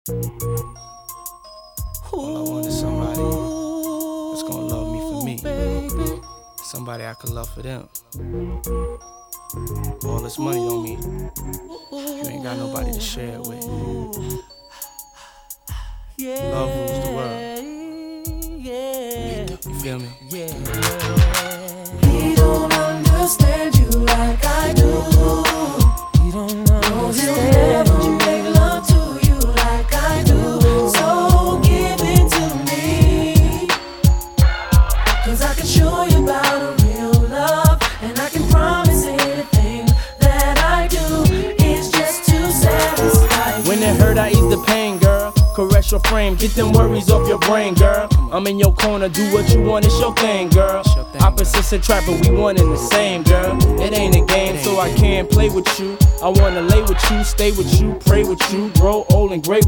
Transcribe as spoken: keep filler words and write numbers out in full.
All I want is somebody that's gonna love me for me. Somebody I can love for them. All this money don't mean you ain't got nobody to share it with. Love rules the world. You feel me? He don't understand you like I do. He don't understand you. Make love to you like I do. So give it to me, 'cause I can show you about a real love, and I can promise anything that I do is just to satisfy you. When it hurt, I ease the pain, girl. Caress your frame, get them worries off your brain, girl. I'm in your corner, do what you want, it's your thing, girl. Opposites attract, but we one and the same, girl. It ain't a game, so I can't play with you. I wanna lay with you, stay with you, pray with you, grow old and great with you.